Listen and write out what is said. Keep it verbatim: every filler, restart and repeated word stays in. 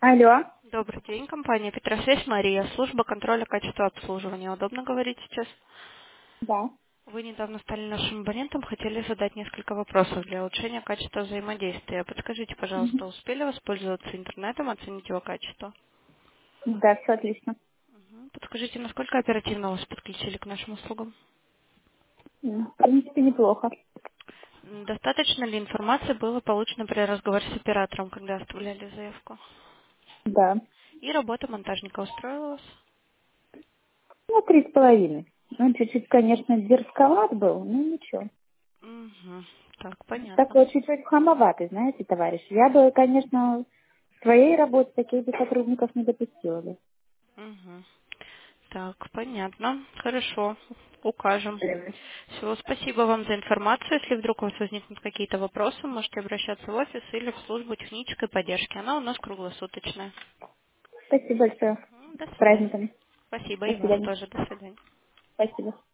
Алло. Добрый день, компания Петросвязь, Мария, служба контроля качества обслуживания. Удобно говорить сейчас? Да. Вы недавно стали нашим абонентом, хотели задать несколько вопросов для улучшения качества взаимодействия. Подскажите, пожалуйста, Мгм. успели воспользоваться интернетом, оценить его качество? Да, все отлично. Мгм. Подскажите, насколько оперативно вас подключили к нашим услугам? М, В принципе, неплохо. М, Достаточно ли информации было получено при разговоре с оператором, когда оставляли заявку? Да. И работа монтажника устроила вас? Ну, три с половиной. Он чуть-чуть, конечно, дерзковат был, но ничего. Угу. Так, понятно. Такой чуть-чуть хамоватый, знаете, товарищ. Я бы, конечно, в своей работе таких бы сотрудников не допустила бы. Угу. Так, понятно. Хорошо. Укажем. Мгм. Все, спасибо вам за информацию. Если вдруг у вас возникнут какие-то вопросы, можете обращаться в офис или в службу технической поддержки. Она у нас круглосуточная. Спасибо большое. М, До С свидания. праздниками. Спасибо До и вам свидания. тоже. До свидания. Спасибо.